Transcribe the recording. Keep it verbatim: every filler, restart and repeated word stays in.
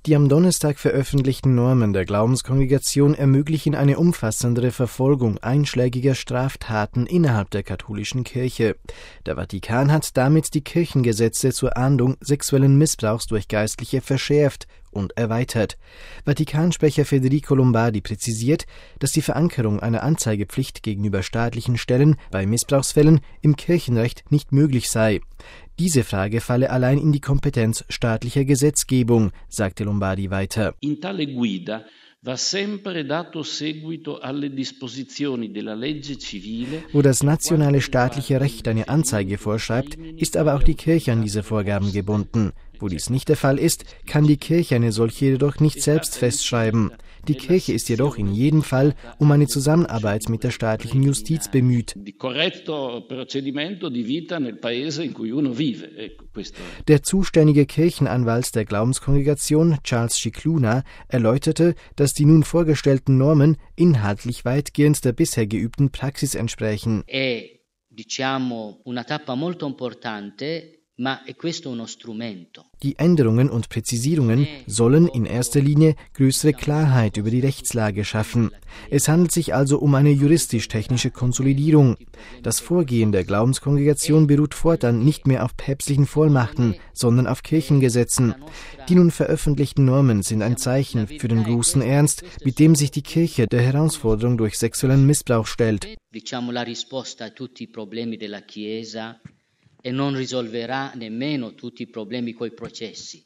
Die am Donnerstag veröffentlichten Normen der Glaubenskongregation ermöglichen eine umfassendere Verfolgung einschlägiger Straftaten innerhalb der katholischen Kirche. Der Vatikan hat damit die Kirchengesetze zur Ahndung sexuellen Missbrauchs durch Geistliche verschärft und erweitert. Vatikansprecher Federico Lombardi präzisiert, dass die Verankerung einer Anzeigepflicht gegenüber staatlichen Stellen bei Missbrauchsfällen im Kirchenrecht nicht möglich sei. Diese Frage falle allein in die Kompetenz staatlicher Gesetzgebung, sagte Lombardi weiter. In tale guida va sempre dato seguito alle disposizioni della legge civile. Wo das nationale staatliche Recht eine Anzeige vorschreibt, ist aber auch die Kirche an diese Vorgaben gebunden. Wo dies nicht der Fall ist, kann die Kirche eine solche jedoch nicht selbst festschreiben. Die Kirche ist jedoch in jedem Fall um eine Zusammenarbeit mit der staatlichen Justiz bemüht. Der zuständige Kirchenanwalt der Glaubenskongregation, Charles Scicluna, erläuterte, dass die nun vorgestellten Normen inhaltlich weitgehend der bisher geübten Praxis entsprechen. È, diciamo, una tappa molto importante. Die Änderungen und Präzisierungen sollen in erster Linie größere Klarheit über die Rechtslage schaffen. Es handelt sich also um eine juristisch-technische Konsolidierung. Das Vorgehen der Glaubenskongregation beruht fortan nicht mehr auf päpstlichen Vollmachten, sondern auf Kirchengesetzen. Die nun veröffentlichten Normen sind ein Zeichen für den großen Ernst, mit dem sich die Kirche der Herausforderung durch sexuellen Missbrauch stellt. E non risolverà nemmeno tutti i problemi coi processi.